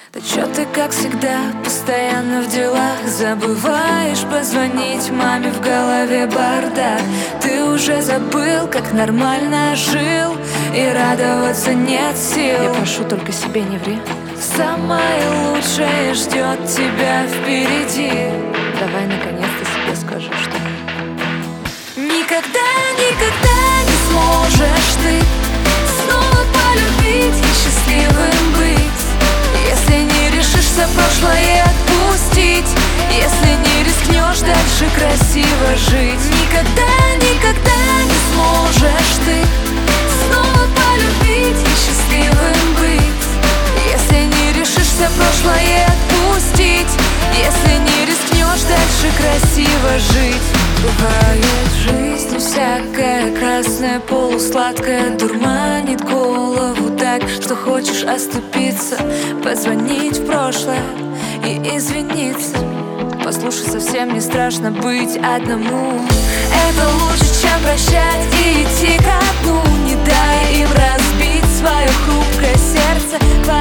Да чё ты, как всегда, постоянно в делах? Забываешь позвонить маме, в голове бардак. Ты уже забыл, как нормально жил, и радоваться нет сил. Я прошу, только себе не ври. Самое лучшее ждет тебя впереди. Давай наконец-то себе скажи, что никогда, никогда не сможешь ты снова полюбить и счастливым быть, если не решишься прошлое отпустить, если не рискнешь дальше красиво жить. Никогда, никогда не сможешь ты снова полюбить и счастливым быть, если не решишься прошлое отпустить, если не рискнешь дальше красиво жить. Бывает в жизни всякое, красное, полусладкое, дурманит голову так, что хочешь оступиться, позвонить в прошлое и извиниться. Послушай, совсем не страшно быть одному. Это лучше, чем прощать и идти ко дну. Не дай им разбить свое хрупкое сердце.